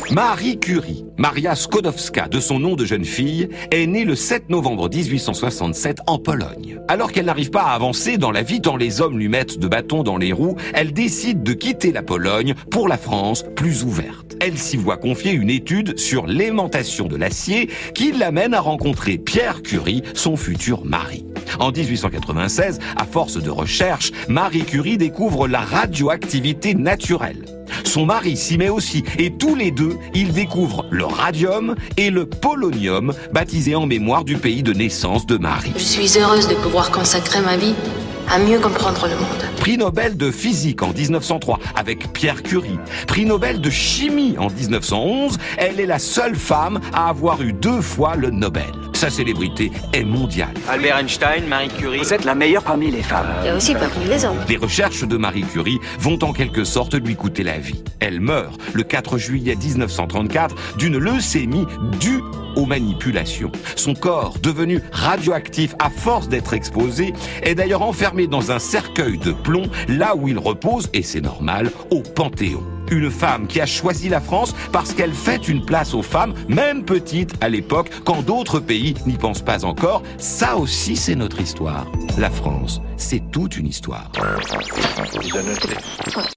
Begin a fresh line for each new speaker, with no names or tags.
Marie Curie, Maria Skłodowska, de son nom de jeune fille, est née le 7 novembre 1867 en Pologne. Alors qu'elle n'arrive pas à avancer dans la vie tant les hommes lui mettent de bâtons dans les roues, elle décide de quitter la Pologne pour la France plus ouverte. Elle s'y voit confier une étude sur l'aimantation de l'acier qui l'amène à rencontrer Pierre Curie, son futur mari. En 1896, à force de recherche, Marie Curie découvre la radioactivité naturelle. Son mari s'y met aussi et tous les deux, ils découvrent le radium et le polonium, baptisés en mémoire du pays de naissance de Marie.
Je suis heureuse de pouvoir consacrer ma vie à mieux comprendre le monde.
Prix Nobel de physique en 1903 avec Pierre Curie. Prix Nobel de chimie en 1911, elle est la seule femme à avoir eu 2 fois le Nobel. Sa célébrité est mondiale.
Albert Einstein, Marie Curie. Vous êtes la meilleure parmi les femmes.
Et aussi parmi les hommes.
Les recherches de Marie Curie vont en quelque sorte lui coûter la vie. Elle meurt le 4 juillet 1934 d'une leucémie due aux manipulations. Son corps, devenu radioactif à force d'être exposé, est d'ailleurs enfermé dans un cercueil de plomb, là où il repose, et c'est normal, au Panthéon. Une femme qui a choisi la France parce qu'elle fait une place aux femmes, même petites à l'époque, quand d'autres pays n'y pensent pas encore. Ça aussi, c'est notre histoire. La France, c'est toute une histoire.